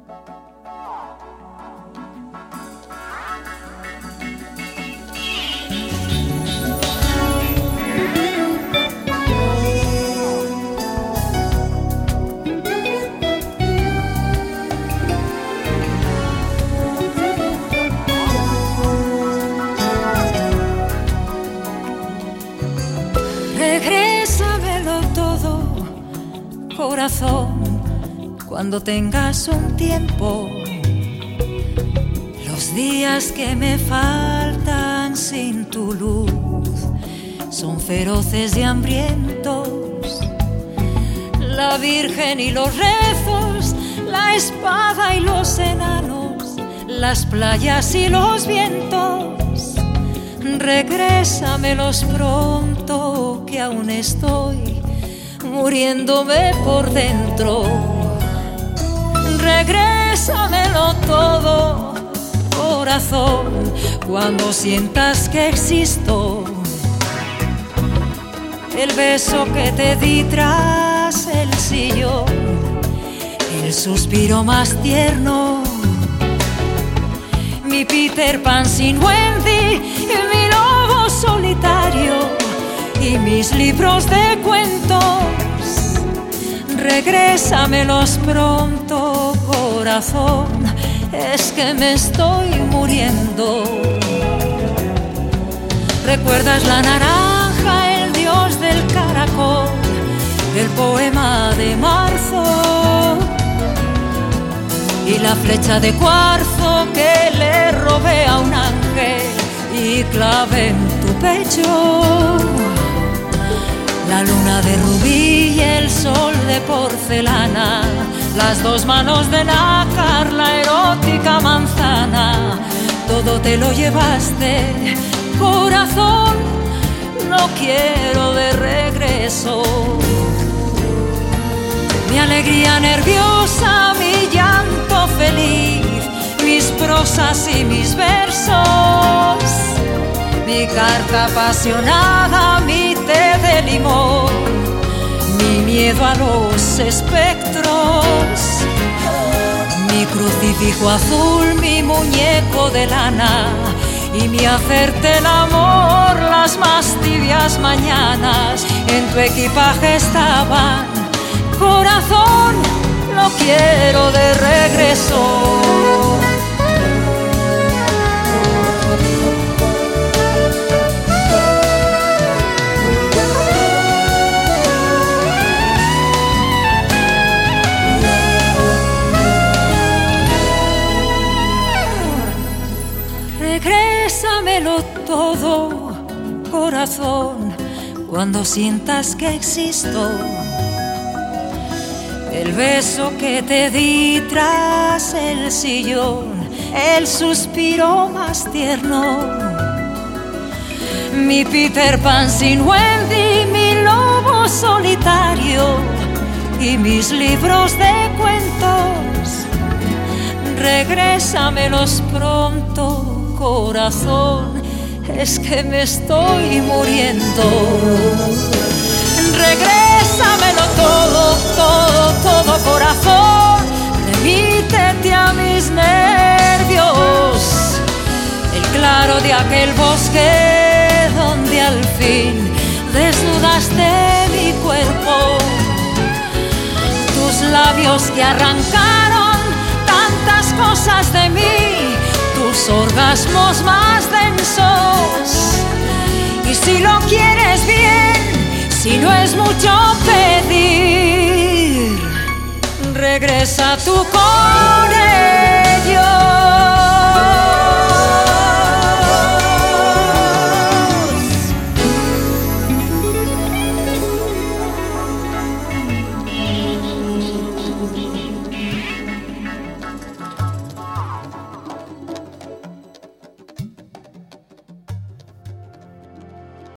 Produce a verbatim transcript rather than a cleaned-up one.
Regrésamelo todo, corazón, cuando tengas un tiempo. Los días que me faltan sin tu luz son feroces y hambrientos. La Virgen y los rezos, la espada y los enanos, las playas y los vientos. Regrésamelos pronto, que aún estoy muriéndome por dentro. Regrésamelo todo, corazón, cuando sientas que existo. El beso que te di tras el sillón, el suspiro más tierno, mi Peter Pan sin Wendy, mi lobo solitario y mis libros de cuentos. Regrésamelos pronto, corazón, es que me estoy muriendo. ¿Recuerdas la naranja, el dios del caracol, el poema de marzo y la flecha de cuarzo que le robé a un ángel y clavé en tu pecho? La luna de rubí y el sol de porcelana, las dos manos de nácar, la erótica manzana. Todo te lo llevaste, corazón, lo quiero de regreso. Mi alegría nerviosa, mi llanto feliz, mis prosas y mis versos, mi carta apasionada, mi té de limón, mi miedo a los espectros, mi crucifijo azul, mi muñeco de lana y mi hacerte el amor las más tibias mañanas. En tu equipaje estaban, corazón, lo quiero de regreso. Regrésamelo todo, corazón, cuando sientas que existo. El beso que te di tras el sillón, el suspiro más tierno, mi Peter Pan sin Wendy, mi lobo solitario y mis libros de cuentos. Regrésamelos pronto, corazón, es que me estoy muriendo. Regrésamelo todo, todo, todo, corazón, remítete a mis nervios, el claro de aquel bosque donde al fin desnudaste mi cuerpo, tus labios que arrancaron tantas cosas de mí, tus orgasmos más densos. Y si lo quieres bien, si no es mucho pedir, regresa tú con él.